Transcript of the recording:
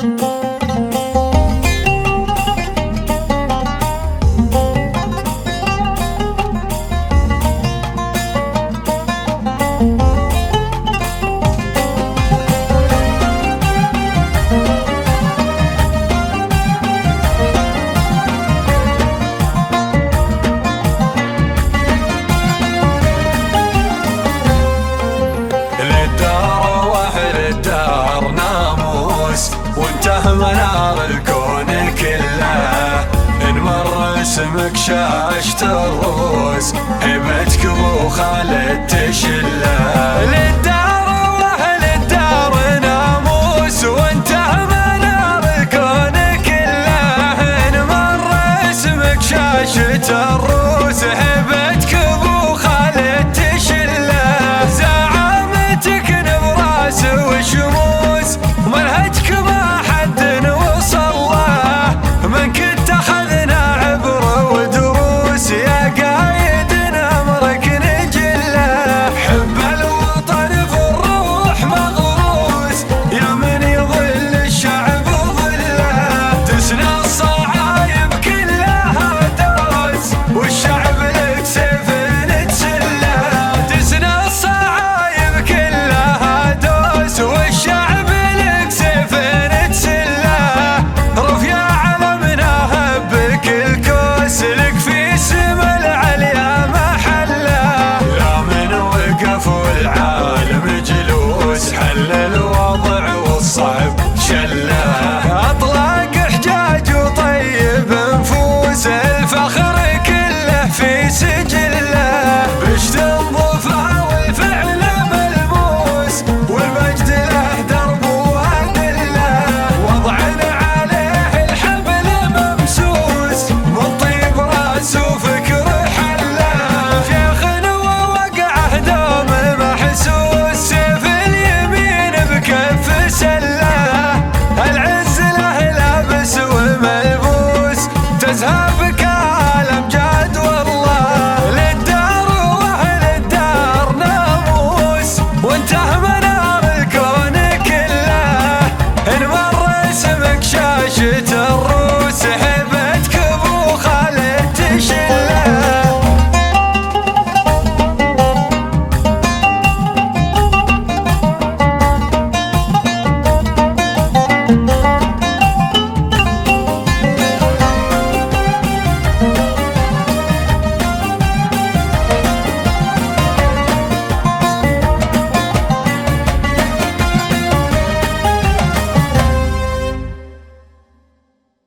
وانته منار الكون كله، نمر اسمك شاشة الروس، هيبتك ابو خالد تشله. للدار واهل الدار ناموس، وانته منار الكون كله، نمر اسمك شاشة الروس، هيبتك ابو خالد تشله. زعامتك نبراس وشموس، منهجك ما حد وصل له، من كنت اخذنا عبره ودروس، يا قايدنا امرك نجله. حب الوطن في الروح مغروس، يا من يظل الشعب ظله، تسنى الصعايب كلها دوس، والشعب لك سيف نتسله. تسنى الصعايب كلها دوس، والشعب لك سيف نتسله. رفيع علمنا هبك الكوس، لك في سما العليا محله، يا من وقف والعالم جلوس، حل الوضع والصعب شله.